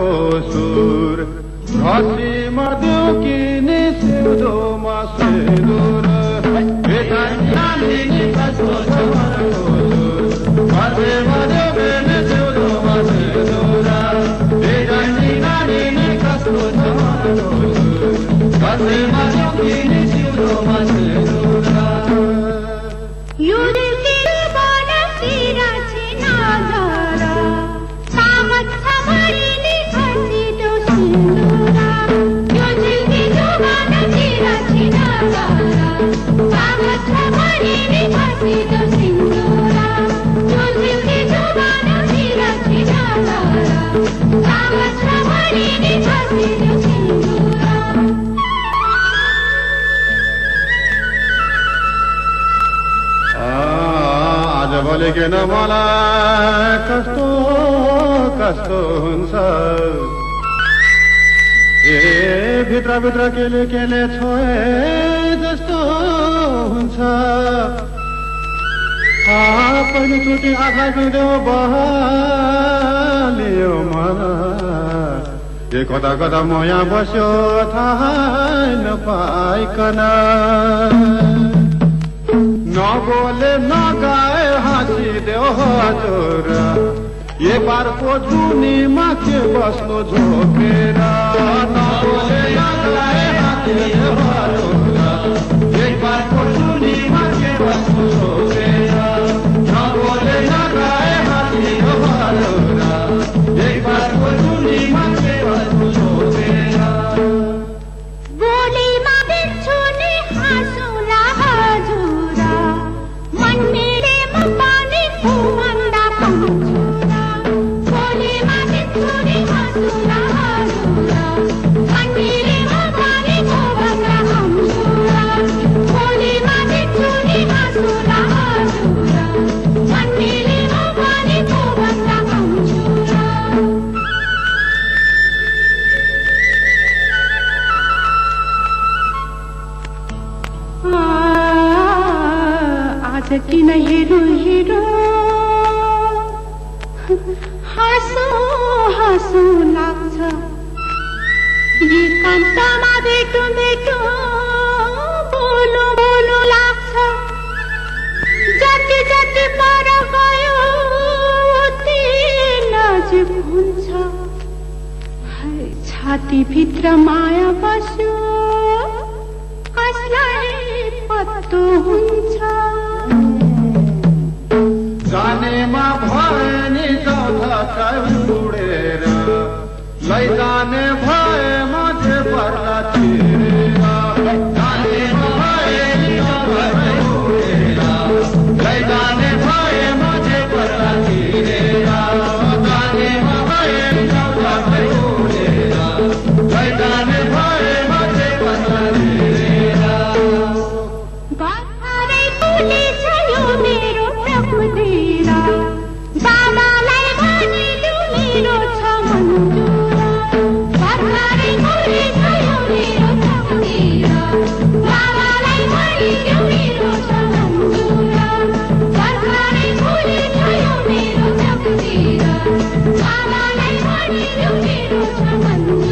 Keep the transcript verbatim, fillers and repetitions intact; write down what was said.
सुर घसी मधु किने सिउँदोमा सिन्दुर भेटानी नानी कसो छ मनको सुर घसी मधु किने सिउँदोमा सिन्दुर भेटानी नानी कसो छ मनको सुर घसी मधु किने सिउँदोमा सिन्दुर यो दिलको बाना तेरा छिना धारा सामत छमरीले खसी दो सिन्दुरा यो दिलको बाना तेरा छिना धारा सामत छमरीले खसी दो सिन्दुरा यो दिलको बाना तेरा छिना धारा सामत छमरीले खसी दो सिन्दुरा बोलेकिन मलाई कस्तो कस्तो हुन्छ ए भित्र भित्र केले केले छोए जस्तो हुन्छ पहिलोचोटि आँखा पिँध्यो बहालियो मलाई ए कता कता म यहाँ बस्यो थाहा नपाइकन नबोले नगाए हाँसिदेऊ हजुर ए पारको जुनीमा के बस्नु झोकेर नबोले नगाए हाँसिदेऊ हजुर ए पारको जुनीमा के बस्नु झोकेर नबोले नगाए हाँसिदेऊ हजुर ए पारको जुनीमा के बस्नु झोकेर बोलीमा बिन्छु नि हाँसुला हजुर मन मेरेमा पानी खुवाउँदा पन्छुरा बोलीमा बिन्छु नि हाँसुला हजुर मन मेरेमा पानी खुवाउँदा पन्छुरा बोलीमा बिन्छु नि हाँसुला हजुर मन मेरेमा पानी खुवाउँदा पन्छुरा आज किन हेरो हेरो हाँसो हाँसो लाग्छ एकान्तमा भेटो भेटो बोलो बोलो लाग्छ जति जति पर गयो उति नजिक हुन्छ छातीभित्र माया बस्यो कसलाई पत्तो हुन्छ जानेमा भए नि चौधका उडेर लैजाने भए माझे पर्ला चिरेर जानेमा भए नि चौधका उडेर लैजाने भए माझे पर्ला चिरेर जानेमा भए नि चौधका उडेर लैजाने भए माझे पर्ला चिरेर बाखारै फुली छ यो मेरो प्रकृतिरा बाबालाई भनिलु मेरो छ मन्जुरा बाखारै फुली छ यो मेरो प्रकृतिरा बाबालाई भनिलु मेरो छ मन्जुरा बाखारै फुली छ यो मेरो प्रकृतिरा बाबालाई भनिलु मेरो छ मन्जुरा